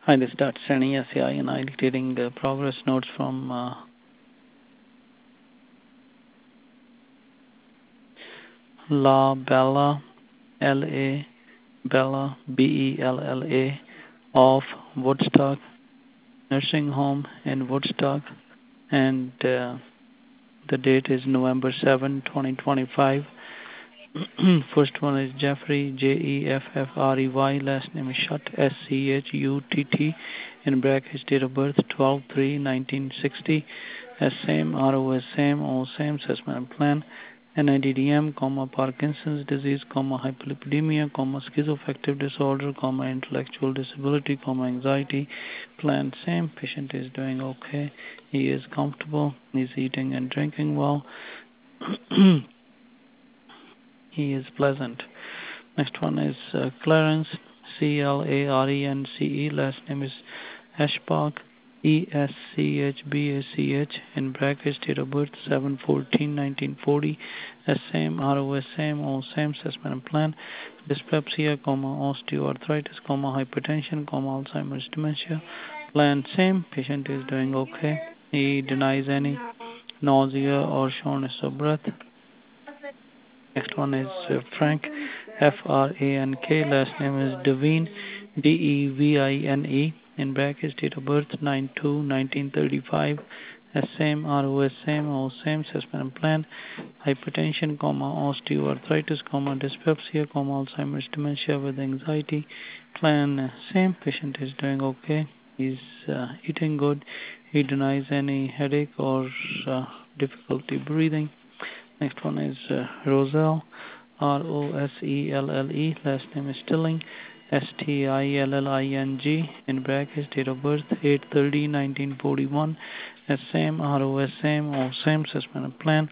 Hi, this is Dr. Srini SCI, and I'm dictating progress notes from La Bella, L.A., Bella, B-E-L-L-A, of Woodstock Nursing Home in Woodstock, and the date is November 7, 2025. First one is Jeffrey, Jeffrey, last name is Shutt, Schutt, in brackets, date of birth 12/3/1960, same, ROS same, all same, assessment plan, NIDDM, Parkinson's disease, hyperlipidemia, schizoaffective disorder, intellectual disability, anxiety, plan same, patient is doing okay, he is comfortable, he's eating and drinking well. He is pleasant. Next one is Clarence, Clarence, last name is Eschbach, Eschbach, in brackets, date of birth 7/14/1940, same, ROS same, all same, assessment and plan, dyspepsia, osteoarthritis, hypertension, Alzheimer's dementia, plan same, patient is doing okay, he denies any nausea or shortness of breath. Next one is Frank, Frank, last name is Devine, Devine, in brackets, date of birth 9/2/1935, same, ROS same, all same, assessment and plan, hypertension, osteoarthritis, dyspepsia, Alzheimer's dementia with anxiety, plan same, patient is doing okay, he's eating good, he denies any headache or difficulty breathing. Next one is Roselle, Roselle, last name is Stilling, Stilling, in brackets, date of birth 8/30/1941, same, ROS same, all same, assessment and plan,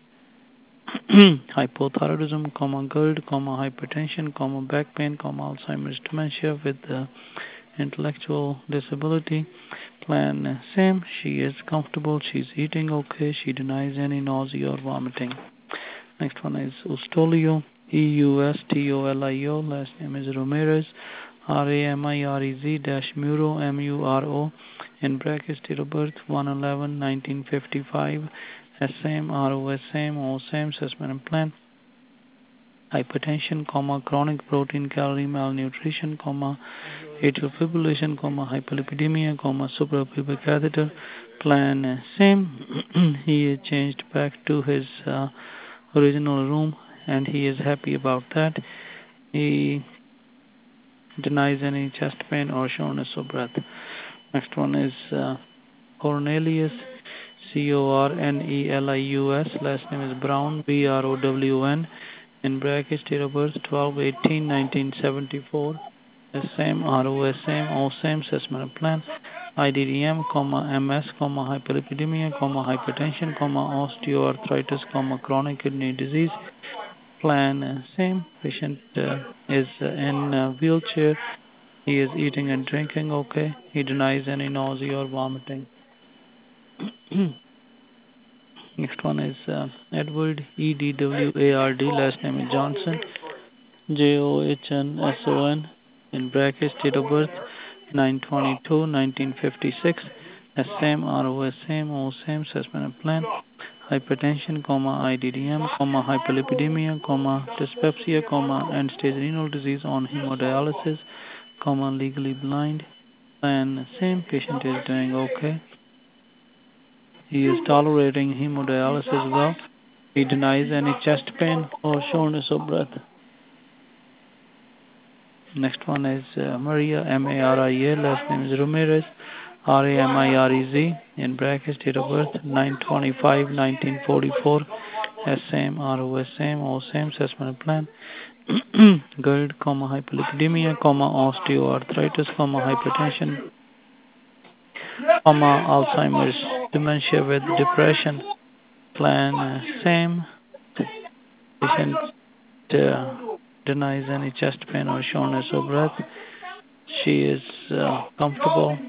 hypothyroidism, GERD, hypertension, back pain, Alzheimer's dementia with intellectual disability, plan same, she is comfortable, she's eating okay, she denies any nausea or vomiting. Next one is Ustolio, Eustolio, last name is Ramirez, Ramirez-Muro, Muro, in brackets, date of birth 1/11/1955, same, ROS same, all same, assessment and plan, hypertension, chronic protein calorie malnutrition, atrial fibrillation, hyperlipidemia, suprapubic catheter, plan same. He is changed back to his original room and he is happy about that. He denies any chest pain or shortness of breath. Next one is Cornelius, Cornelius, last name is Brown, Brown, in brackets, date of birth 12/18/1974, same, ROS same, all same, assessment plan, IDDM, MS, hyperlipidemia, hypertension, osteoarthritis, chronic kidney disease, plan same, patient is in a wheelchair, he is eating and drinking okay, he denies any nausea or vomiting. Next one is Edward, Edward, last name is Johnson, Johnsson, in brackets, date of birth 9/22/1956, same, ROS same, all same, assessment and plan, hypertension, IDDM, hyperlipidemia, dyspepsia, end-stage renal disease on hemodialysis, legally blind, plan same, patient is doing okay. He is tolerating hemodialysis well. He denies any chest pain or shortness of breath. Next one is Maria, Maria, last name is Ramirez, Ramirez, in brackets, date of birth 9/25/1944, same, ROS same, all same, assessment plan, GERD, hyperlipidemia, osteoarthritis, hypertension, Alzheimer's dementia with depression, plan same, patient denies any chest pain or shortness of breath, she is comfortable.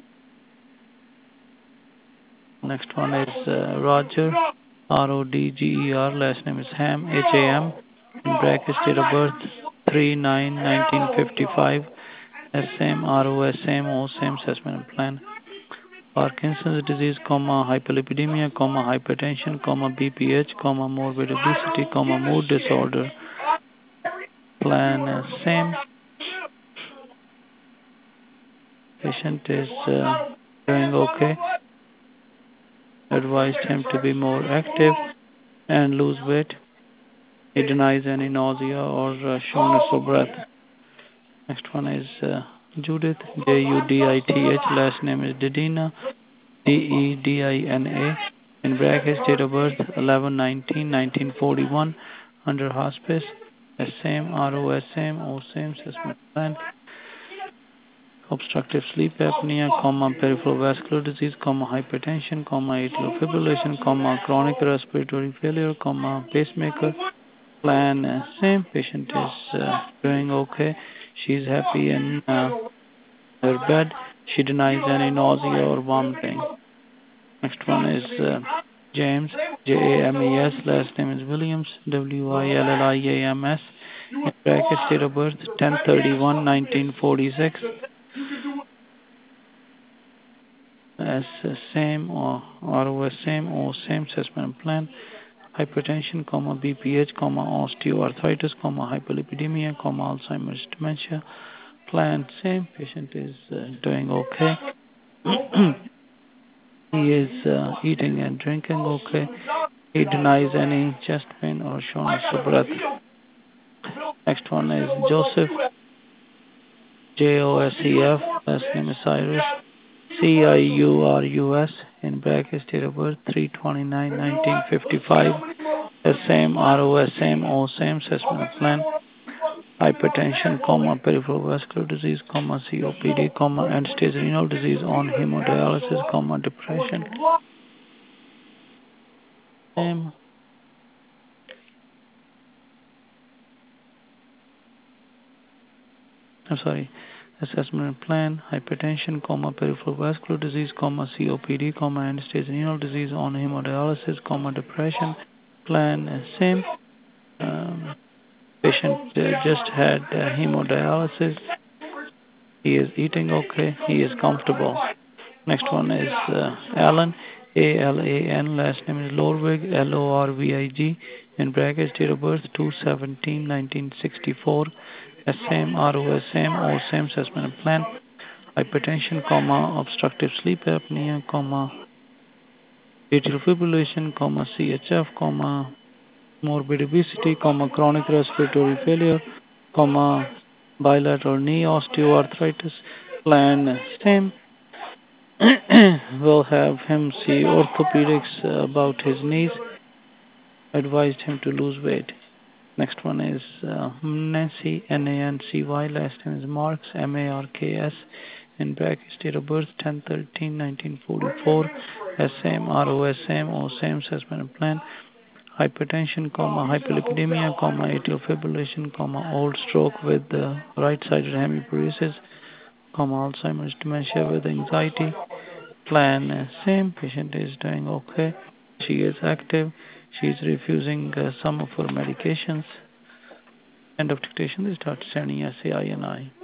Next one is Roger, Rodger, last name is Ham, Ham, in brackets, date of birth 3/9/1955, same ROS, same O, same assessment and plan. Parkinson's disease, hyperlipidemia, hypertension, BPH, morbid obesity, mood disorder. Plan same. Patient is doing okay. Advised him to be more active and lose weight. He denies any nausea or shortness of breath. Next one is Judith, Judith. Last name is Dedina, Dedina. In brackets, date of birth 11/19/1941. Under hospice, same ROS, same O, same assessment plan. Obstructive sleep apnea, peripheral vascular disease, hypertension, atrial fibrillation, chronic respiratory failure, pacemaker. Plan same. Patient is doing okay. She's happy in her bed. She denies any nausea or vomiting. Next one is James, James. Last name is Williams, Williams. In brackets, date of birth 10/31/1946. As same or same or same assessment plan. Hypertension, BPH, osteoarthritis, hyperlipidemia, Alzheimer's dementia. Plan same. Patient is doing okay. He is eating and drinking okay. He denies any chest pain or shortness of breath. Next one is Joseph, Joseph. Last name is Cyrus, Ciurus. In brackets, date of birth 3/29/1955. Same ROS, same O, same assessment plan. Hypertension, peripheral vascular disease, COPD, end-stage renal disease on hemodialysis, depression. Same. Assessment plan, hypertension, peripheral vascular disease, COPD, end-stage renal disease on hemodialysis, depression. Plan same. Patient just had hemodialysis. He is eating okay. He is comfortable. Next one is Alan, Alan. Last name is Lorvig, Lorvig. In brackets, date of birth 2/17/1964. Same ROS, same O, same assessment plan. Hypertension, obstructive sleep apnea, atrial fibrillation, CHF, morbid obesity, chronic respiratory failure, bilateral knee osteoarthritis. Plan same. We'll have him see orthopedics about his knees. Advised him to lose weight. Next one is Nancy, Nancy. Last name is Marks, Marks. In brackets, date of birth 10/13/1944. Same ROS, same O, same assessment plan. Hypertension, hyperlipidemia, atrial fibrillation, old stroke with right-sided hemiparesis, Alzheimer's dementia with anxiety. Plan same. Patient is doing okay. She is active. She is refusing some of her medications. End of dictation. This is Dr. Sani, SAINI.